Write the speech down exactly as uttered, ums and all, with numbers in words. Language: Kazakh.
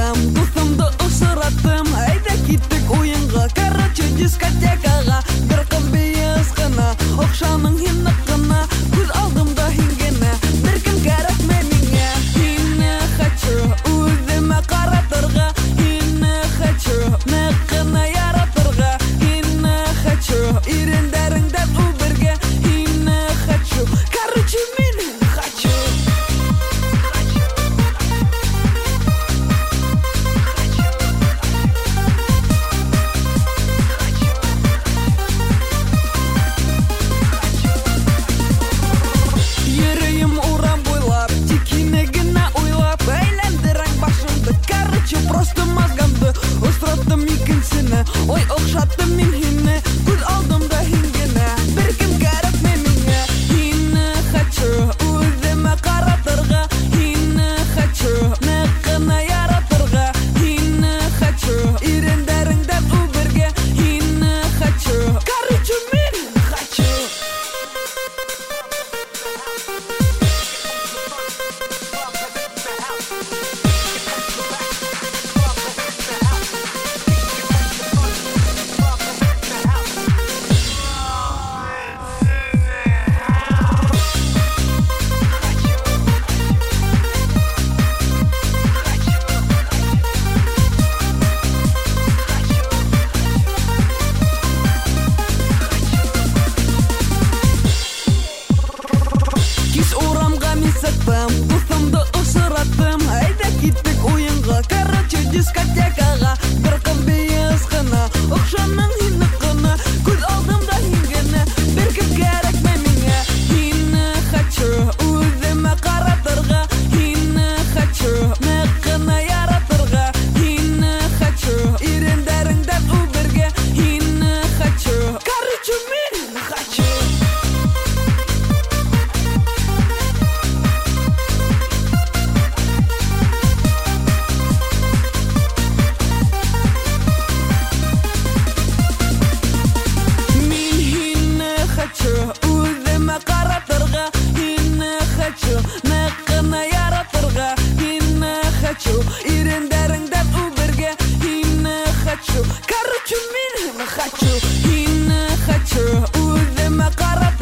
месяцем досымды ұшыраттым, айда кеттік ойынға, короче дискотекаға. Бір қыз бейіз қына, оқшаның хиныққына, көз алдымда хингені, бір кім кәрік меніңе. Хині хочу, өзіме қаратырға, хині хочу, ныққына яратырға, хині хочу, ирендеріңден убірге, хині хочу, короче мені хочу. Ерейім урам бойлап, текинегіне ойлап, әйлендірің башымды, короче просто мозгамды ұстыраттым екіншіні, ой оқшаттым мен хині, көз алдымда хингені, бір кім кәріп меніңе. Хині хочу, өзіме қаратырға, хині хочу, ныққына яратырға, хині хочу, ирендеріңден убірге, хині хочу, короче мен хочу. Кеш орамға месяцем досымды ұшыраттым, айда кеттік ойынға, короче дискотекаға. Бір қыз бейіз қына, оқшаның хиныққына, көз алдымда хингені, бір кім кәрік меніңе. Хині хочу, өзіме қаратырға, хині хочу, ныққына яратырға, хині хочу, ирендеріңден убірге, хині хочу, короче мен хочу. Мен хині хочу, өзіме қаратырға, хині хочу, ныққына яратырға, хині хочу, ирендеріңден убірге, хині хочу, короче мен хочу. Хині хочу, өзіме қаратырға,